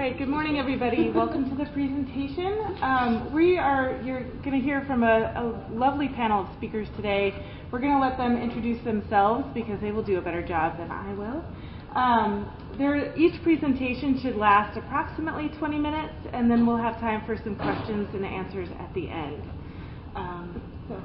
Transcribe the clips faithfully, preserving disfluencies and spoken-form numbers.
right, good morning, everybody. Welcome to the presentation. Um, we are, you're going to hear from a, a lovely panel of speakers today. We're going to let them introduce themselves because they will do a better job than I will. Um, there, each presentation should last approximately twenty minutes, and then we'll have time for some questions and answers at the end. Um, so.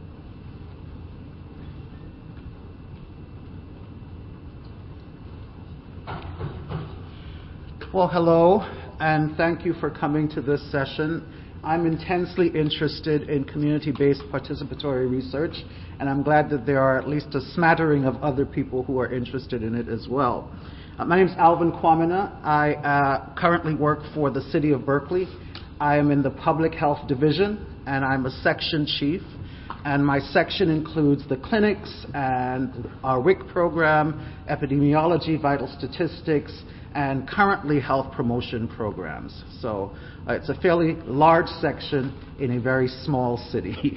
Well, hello, and thank you for coming to this session. I'm intensely interested in community-based participatory research, and I'm glad that there are at least a smattering of other people who are interested in it as well. Uh, my name is Alvin Kwamina. I uh, currently work for the City of Berkeley. I am in the Public Health Division, and I'm a section chief. And my section includes the clinics and our W I C program, epidemiology, vital statistics, and currently health promotion programs. So uh, it's a fairly large section in a very small city.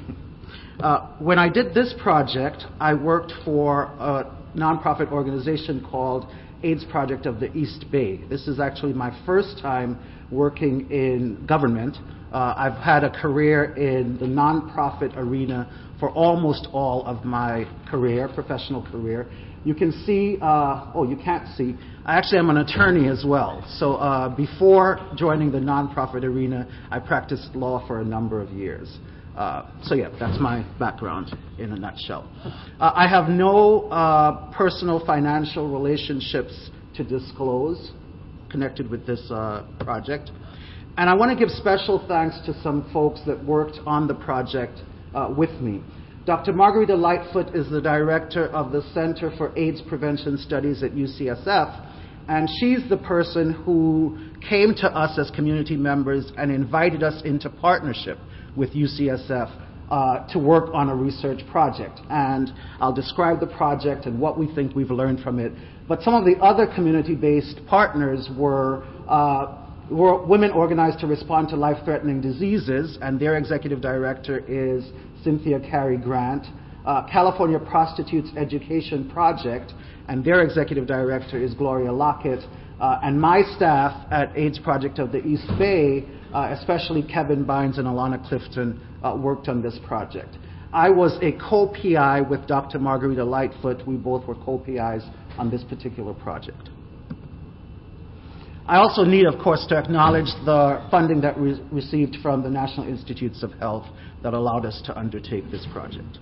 uh, when I did this project, I worked for a nonprofit organization called AIDS Project of the East Bay. This is actually my first time working in government. Uh, I've had a career in the nonprofit arena for almost all of my career, professional career. You can see, uh, oh, you can't see, I actually am an attorney as well. So uh, before joining the nonprofit arena, I practiced law for a number of years. Uh, so yeah, that's my background in a nutshell. Uh, I have no uh, personal financial relationships to disclose connected with this uh, project. And I want to give special thanks to some folks that worked on the project uh, with me. Doctor Margarita Lightfoot is the director of the Center for AIDS Prevention Studies at U C S F, and she's the person who came to us as community members and invited us into partnership with U C S F uh, to work on a research project. And I'll describe the project and what we think we've learned from it. But some of the other community-based partners were uh, were women organized to respond to life-threatening diseases, and their executive director is Cynthia Carey Grant. Uh, California Prostitutes Education Project, and their executive director is Gloria Lockett. Uh, and my staff at AIDS Project of the East Bay, uh, especially Kevin Bynes and Alana Clifton, uh, worked on this project. I was a co-P I with Doctor Margarita Lightfoot. We both were co-P Is on this particular project. I also need, of course, to acknowledge the funding that we received from the National Institutes of Health that allowed us to undertake this project.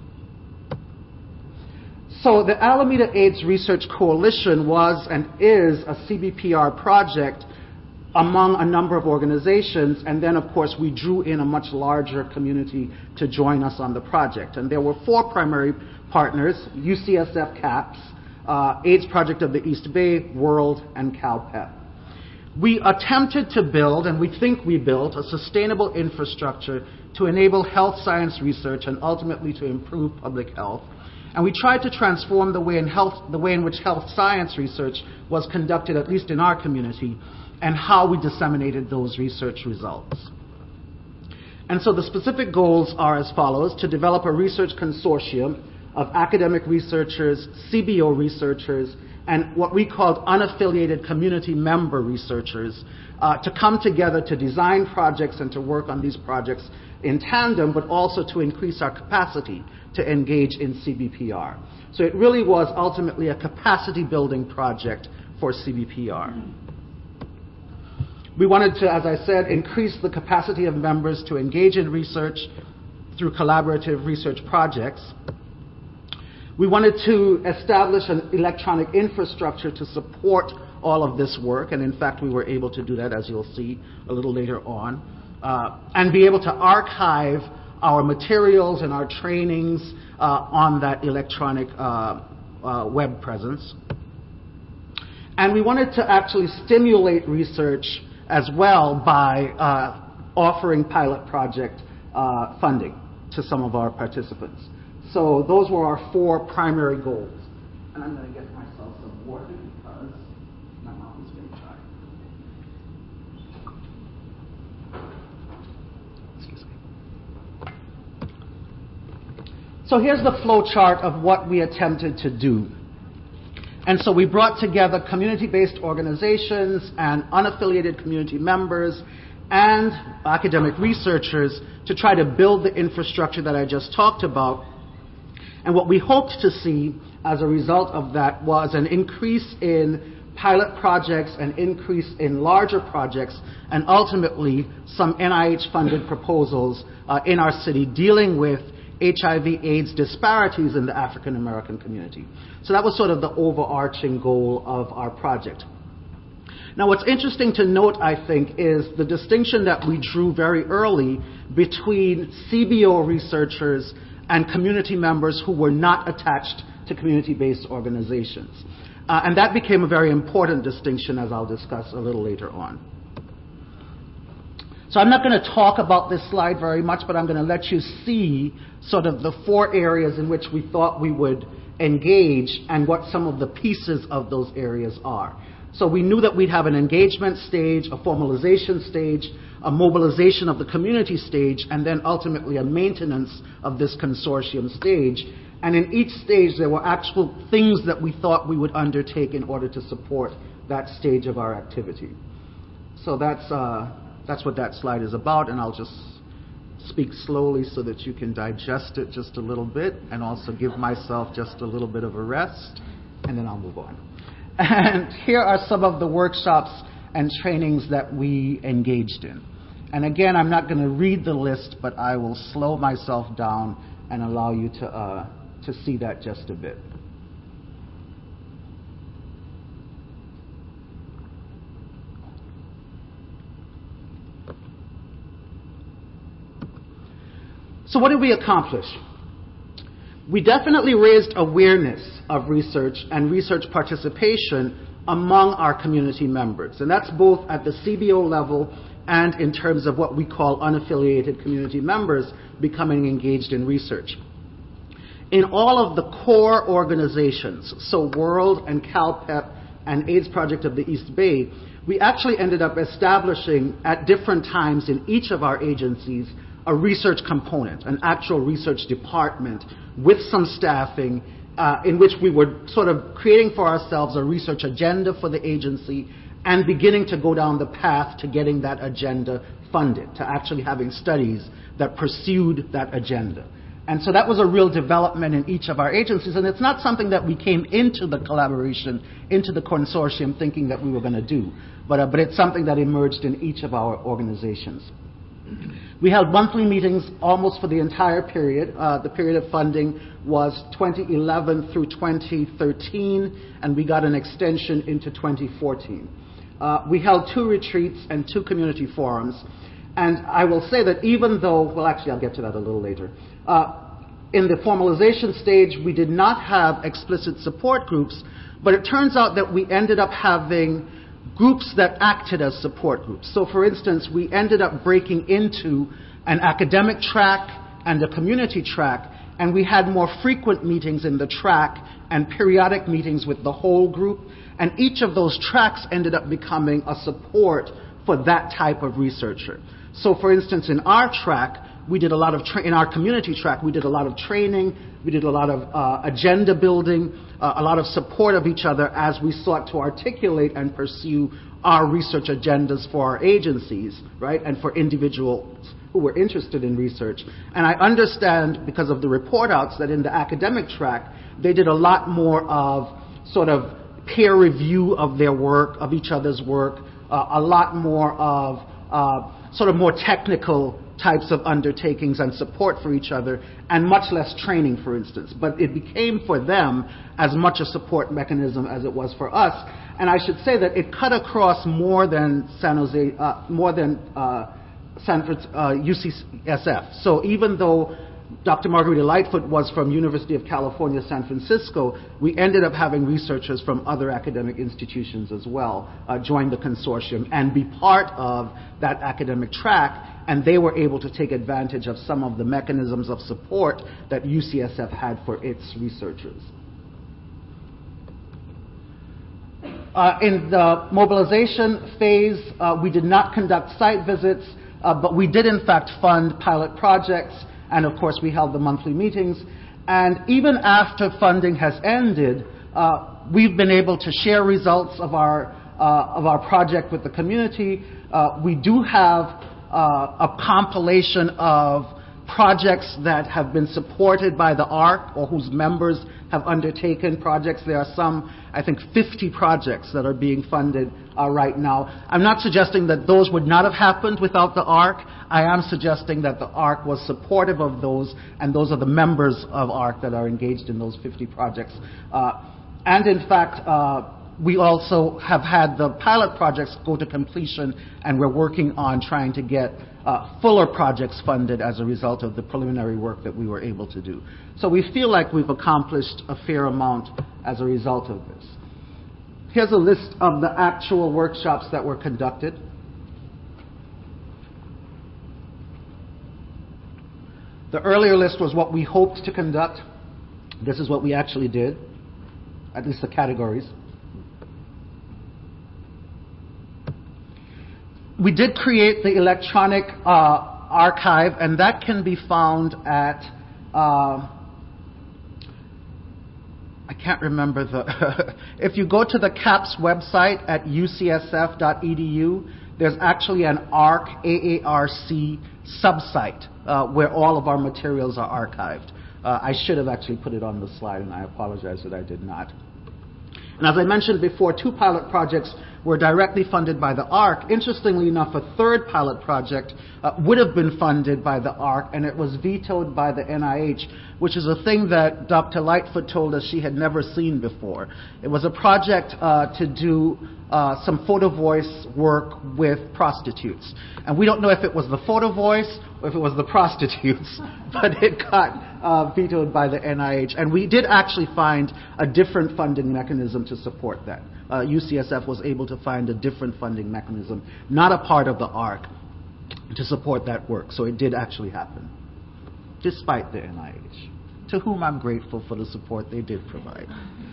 So the Alameda AIDS Research Coalition was and is a C B P R project among a number of organizations, and then, of course, we drew in a much larger community to join us on the project. And there were four primary partners: U C S F CAPS, uh, AIDS Project of the East Bay, World, and CalPEP. We attempted to build, and we think we built, a sustainable infrastructure to enable health science research and ultimately to improve public health. And we tried to transform the way in, health, the way in which health science research was conducted, at least in our community, and how we disseminated those research results. And so the specific goals are as follows: to develop a research consortium of academic researchers, C B O researchers, and what we called unaffiliated community member researchers uh, to come together to design projects and to work on these projects in tandem, but also to increase our capacity to engage in C B P R. So it really was ultimately a capacity building project for C B P R. We wanted to, as I said, increase the capacity of members to engage in research through collaborative research projects. We wanted to establish an electronic infrastructure to support all of this work, and in fact we were able to do that, as you'll see a little later on, uh, and be able to archive our materials and our trainings uh, on that electronic uh, uh, web presence. And we wanted to actually stimulate research as well by uh, offering pilot project uh, funding to some of our participants. So those were our four primary goals. And I'm going to get myself some water because my mouth is getting dry. Excuse me. So here's the flow chart of what we attempted to do. And so we brought together community-based organizations and unaffiliated community members and academic researchers to try to build the infrastructure that I just talked about. And what we hoped to see as a result of that was an increase in pilot projects, an increase in larger projects, and ultimately some N I H-funded proposals uh, in our city dealing with H I V AIDS disparities in the African American community. So that was sort of the overarching goal of our project. Now, what's interesting to note, I think, is the distinction that we drew very early between C B O researchers and community members who were not attached to community-based organizations. Uh, and that became a very important distinction, as I'll discuss a little later on. So I'm not going to talk about this slide very much, but I'm going to let you see sort of the four areas in which we thought we would engage and what some of the pieces of those areas are. So we knew that we'd have an engagement stage, a formalization stage, a mobilization of the community stage, and then ultimately a maintenance of this consortium stage. And in each stage, there were actual things that we thought we would undertake in order to support that stage of our activity. So that's, uh, that's what that slide is about, and I'll just speak slowly so that you can digest it just a little bit and also give myself just a little bit of a rest, and then I'll move on. And here are some of the workshops and trainings that we engaged in. And again, I'm not going to read the list, but I will slow myself down and allow you to, uh, to see that just a bit. So what did we accomplish? We definitely raised awareness of research and research participation among our community members. And that's both at the C B O level and in terms of what we call unaffiliated community members becoming engaged in research. In all of the core organizations, so World and CalPEP and AIDS Project of the East Bay, we actually ended up establishing at different times in each of our agencies a research component, an actual research department with some staffing uh, in which we were sort of creating for ourselves a research agenda for the agency and beginning to go down the path to getting that agenda funded, to actually having studies that pursued that agenda. And so that was a real development in each of our agencies, and it's not something that we came into the collaboration, into the consortium thinking that we were going to do, but, uh, but it's something that emerged in each of our organizations. We held monthly meetings almost for the entire period. Uh, the period of funding was twenty eleven through twenty thirteen, and we got an extension into twenty fourteen. Uh, we held two retreats and two community forums. And I will say that even though, well, actually, I'll get to that a little later. Uh, in the formalization stage, we did not have explicit support groups, but it turns out that we ended up having groups that acted as support groups. So, for instance, we ended up breaking into an academic track and a community track, and we had more frequent meetings in the track and periodic meetings with the whole group, and each of those tracks ended up becoming a support for that type of researcher. So, for instance, in our track, we did a lot of, tra- in our community track, we did a lot of training, we did a lot of uh, agenda building, uh, a lot of support of each other as we sought to articulate and pursue our research agendas for our agencies, right, and for individuals who were interested in research. And I understand, because of the report outs, that in the academic track, they did a lot more of sort of peer review of their work, of each other's work, uh, a lot more of uh, sort of more technical types of undertakings and support for each other, and much less training, for instance. But it became for them as much a support mechanism as it was for us. And I should say that it cut across more than San Jose, uh, more than uh, San, uh, U C S F. So even though Doctor Margarita Lightfoot was from University of California, San Francisco, we ended up having researchers from other academic institutions as well uh, join the consortium and be part of that academic track, and they were able to take advantage of some of the mechanisms of support that U C S F had for its researchers. Uh, in the mobilization phase, uh, we did not conduct site visits, uh, but we did in fact fund pilot projects, and of course we held the monthly meetings. And even after funding has ended, uh, we've been able to share results of our, uh, of our project with the community. Uh, we do have uh, a compilation of projects that have been supported by the A R C or whose members have undertaken projects. There are some, I think, fifty projects that are being funded uh, right now. I'm not suggesting that those would not have happened without the A R C. I am suggesting that the A R C was supportive of those, and those are the members of A R C that are engaged in those fifty projects. Uh, and in fact, uh, we also have had the pilot projects go to completion, and we're working on trying to get uh, fuller projects funded as a result of the preliminary work that we were able to do. So we feel like we've accomplished a fair amount as a result of this. Here's a list of the actual workshops that were conducted. The earlier list was what we hoped to conduct. This is what we actually did, at least the categories. We did create the electronic uh, archive, and that can be found at, uh, I can't remember the, if you go to the CAPS website at u c s f dot e d u, there's actually an A R C, A A R C subsite uh, where all of our materials are archived. Uh, I should have actually put it on the slide, and I apologize that I did not. And as I mentioned before, two pilot projects were directly funded by the A R C. Interestingly enough, a third pilot project uh, would have been funded by the A R C, and it was vetoed by the N I H, which is a thing that Doctor Lightfoot told us she had never seen before. It was a project uh, to do uh, some photo voice work with prostitutes. And we don't know if it was the photo voice or if it was the prostitutes, but it got uh, vetoed by the N I H. And we did actually find a different funding mechanism to support that. Uh, U C S F was able to find a different funding mechanism, not a part of the A R C, to support that work. So it did actually happen, despite the N I H, to whom I'm grateful for the support they did provide.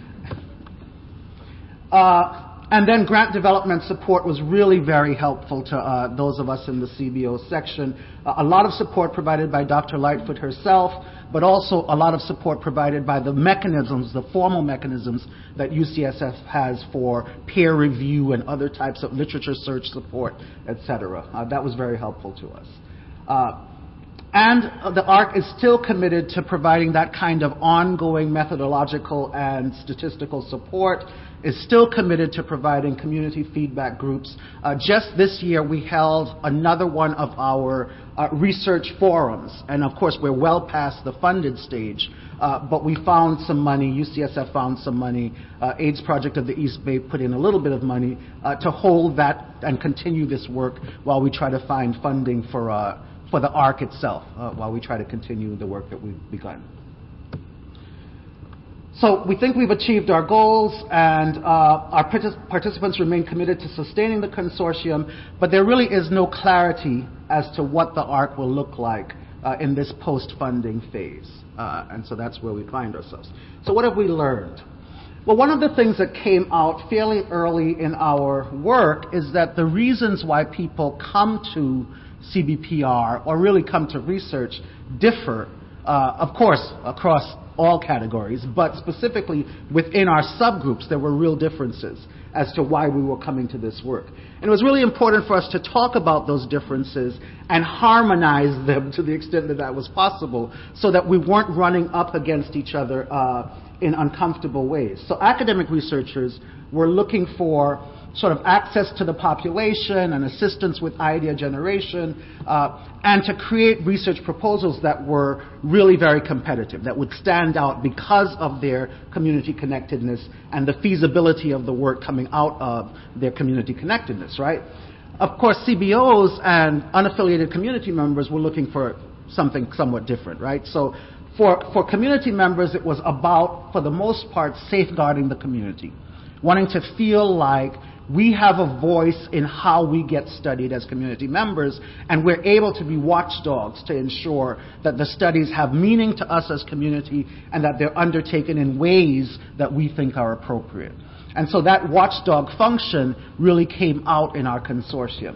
Uh, and then grant development support was really very helpful to uh, those of us in the C B O section. Uh, a lot of support provided by Doctor Lightfoot herself, but also a lot of support provided by the mechanisms, the formal mechanisms that U C S F has for peer review and other types of literature search support, et cetera. Uh, that was very helpful to us. Uh, and the A R C is still committed to providing that kind of ongoing methodological and statistical support, is still committed to providing community feedback groups. Uh, just this year, we held another one of our uh, research forums. And of course, we're well past the funded stage, uh, but we found some money. U C S F found some money. Uh, AIDS Project of the East Bay put in a little bit of money uh, to hold that and continue this work while we try to find funding for, uh, for the A R C itself, uh, while we try to continue the work that we've begun. So we think we've achieved our goals, and uh, our partic- participants remain committed to sustaining the consortium, but there really is no clarity as to what the A R C will look like uh, in this post-funding phase. Uh, and so that's where we find ourselves. So what have we learned? Well, one of the things that came out fairly early in our work is that the reasons why people come to C B P R, or really come to research, differ, uh, of course, across all categories, but specifically within our subgroups, there were real differences as to why we were coming to this work. And it was really important for us to talk about those differences and harmonize them to the extent that that was possible, so that we weren't running up against each other uh, in uncomfortable ways. So academic researchers were looking for sort of access to the population and assistance with idea generation, uh, and to create research proposals that were really very competitive, that would stand out because of their community connectedness and the feasibility of the work coming out of their community connectedness, right? Of course, C B Os and unaffiliated community members were looking for something somewhat different, right? So for, for community members, it was about, for the most part, safeguarding the community, wanting to feel like we have a voice in how we get studied as community members, and we're able to be watchdogs to ensure that the studies have meaning to us as community and that they're undertaken in ways that we think are appropriate. And so that watchdog function really came out in our consortium.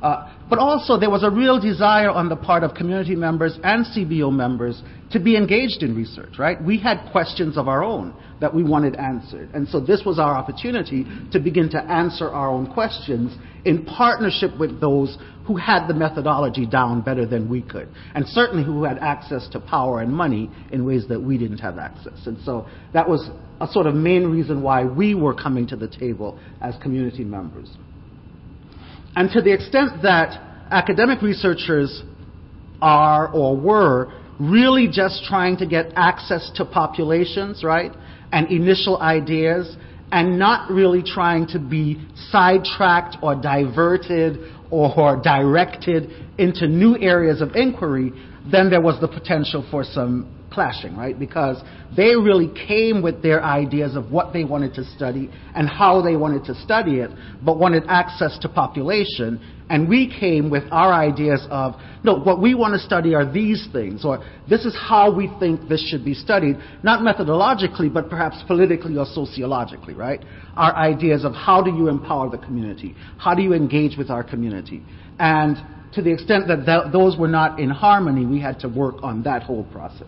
Uh, but also there was a real desire on the part of community members and C B O members to be engaged in research, right? We had questions of our own that we wanted answered. And so this was our opportunity to begin to answer our own questions in partnership with those who had the methodology down better than we could, and certainly who had access to power and money in ways that we didn't have access. And so that was a sort of main reason why we were coming to the table as community members. And to the extent that academic researchers are or were really just trying to get access to populations, right, and initial ideas, and not really trying to be sidetracked or diverted or directed into new areas of inquiry, then there was the potential for some clashing, right? Because they really came with their ideas of what they wanted to study and how they wanted to study it, but wanted access to population. And we came with our ideas of, no, what we want to study are these things, or this is how we think this should be studied, not methodologically, but perhaps politically or sociologically, right? Our ideas of how do you empower the community? How do you engage with our community? And to the extent that th- those were not in harmony, we had to work on that whole process.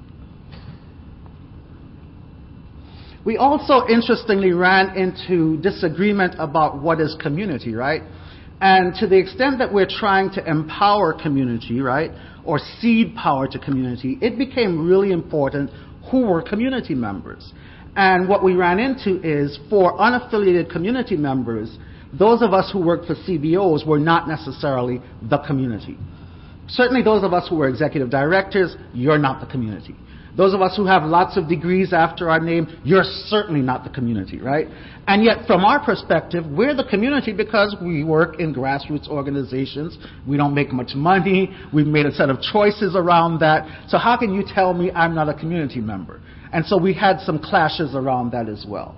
We also, interestingly, ran into disagreement about what is community, right? And to the extent that we're trying to empower community, right, or cede power to community, it became really important who were community members. And what we ran into is, for unaffiliated community members, those of us who worked for C B Os were not necessarily the community. Certainly those of us who were executive directors, you're not the community. Those of us who have lots of degrees after our name, you're certainly not the community, right? And yet, from our perspective, we're the community because we work in grassroots organizations. We don't make much money. We've made a set of choices around that. So how can you tell me I'm not a community member? And so we had some clashes around that as well.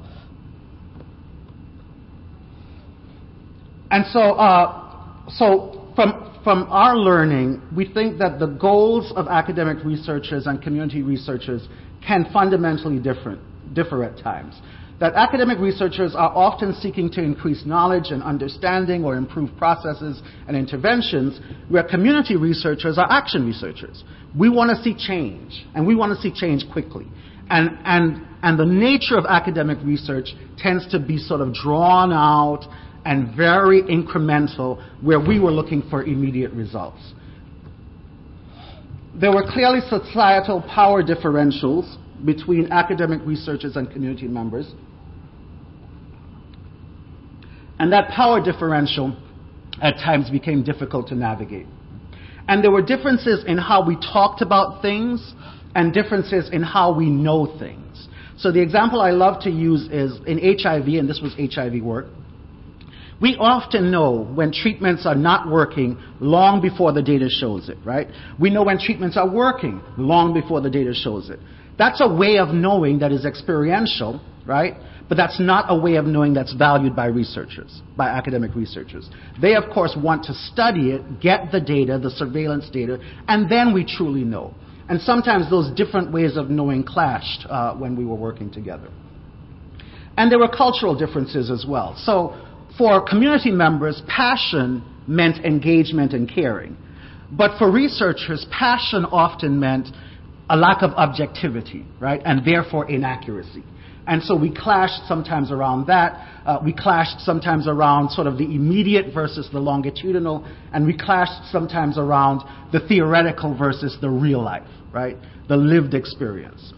And so, uh, so from From our learning, we think that the goals of academic researchers and community researchers can fundamentally different, differ at times. That academic researchers are often seeking to increase knowledge and understanding or improve processes and interventions, where community researchers are action researchers. We want to see change, and we want to see change quickly. And, and, and the nature of academic research tends to be sort of drawn out and very incremental, where we were looking for immediate results. There were clearly societal power differentials between academic researchers and community members. And that power differential at times became difficult to navigate. And there were differences in how we talked about things and differences in how we know things. So the example I love to use is in H I V, and this was H I V work. We often know when treatments are not working long before the data shows it, right? We know when treatments are working long before the data shows it. That's a way of knowing that is experiential, right? But that's not a way of knowing that's valued by researchers, by academic researchers. They, of course, want to study it, get the data, the surveillance data, and then we truly know. And sometimes those different ways of knowing clashed uh, when we were working together. And there were cultural differences as well. So, for community members, passion meant engagement and caring. But for researchers, passion often meant a lack of objectivity, right? And therefore inaccuracy. And so we clashed sometimes around that. Uh, we clashed sometimes around sort of the immediate versus the longitudinal. And we clashed sometimes around the theoretical versus the real life, right? The lived experience.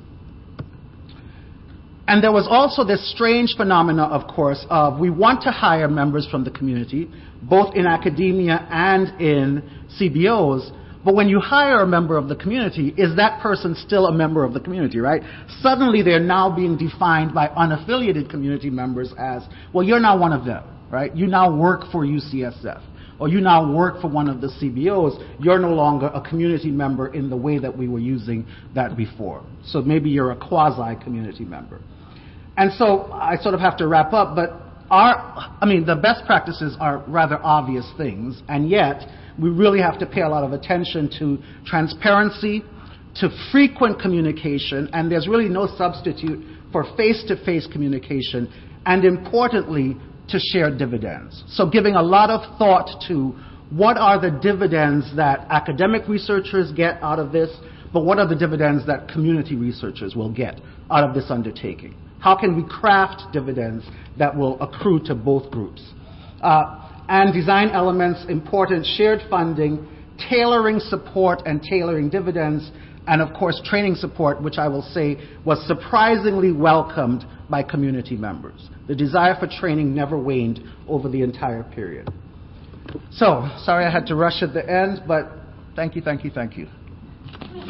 And there was also this strange phenomena, of course, of we want to hire members from the community, both in academia and in C B Os, but when you hire a member of the community, is that person still a member of the community, right? Suddenly they're now being defined by unaffiliated community members as, well, you're now one of them, right? You now work for U C S F, or you now work for one of the C B Os. You're no longer a community member in the way that we were using that before. So maybe you're a quasi-community member. And so I sort of have to wrap up, but our, I mean, the best practices are rather obvious things, and yet we really have to pay a lot of attention to transparency, to frequent communication, and there's really no substitute for face-to-face communication, and importantly, to shared dividends. So giving a lot of thought to what are the dividends that academic researchers get out of this, but what are the dividends that community researchers will get out of this undertaking? How can we craft dividends that will accrue to both groups? Uh, and design elements, important shared funding, tailoring support and tailoring dividends, and of course training support, which I will say was surprisingly welcomed by community members. The desire for training never waned over the entire period. So, sorry I had to rush at the end, but thank you, thank you, thank you.